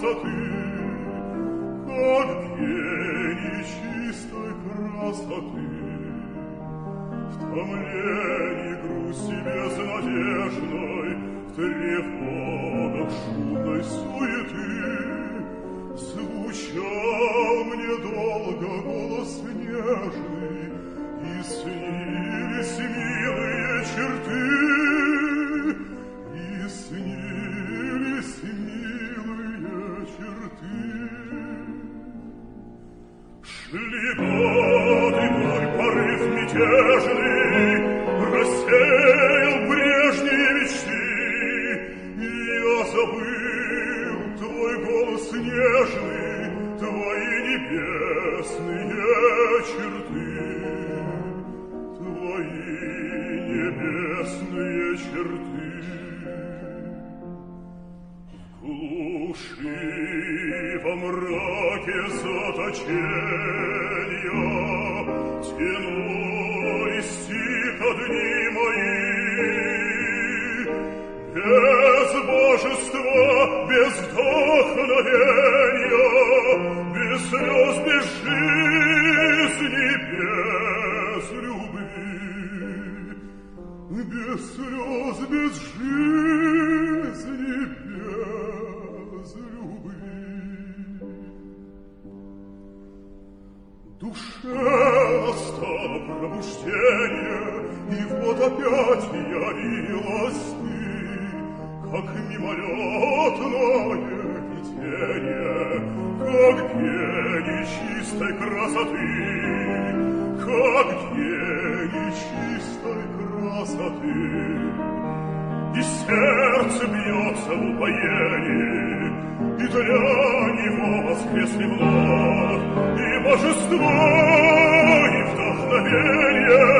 красоты, как гений чистой красоты. В томлении грусти безнадежной, в тревогах шумной суеты звучал мне долго голос нежный, и снились милые черты, и снились милые черты. Шли годы, мой порыв мятежный рассеял прежние мечты, и я забыл твой голос нежный, твои небесные черты, твои небесные черты. В глуши во мраке заточения тянулись тихо дни мои, без божества, без вдохновения, без слез, без жизни, без любви, без слез, без жизни, без любви. Душе настало пробуждение, и вот опять явилась ты, как мимолетное видение, как гений чистой красоты, как гений чистой красоты. И сердце бьется в упоении, и для него воскресли вновь и божество, и вдохновение,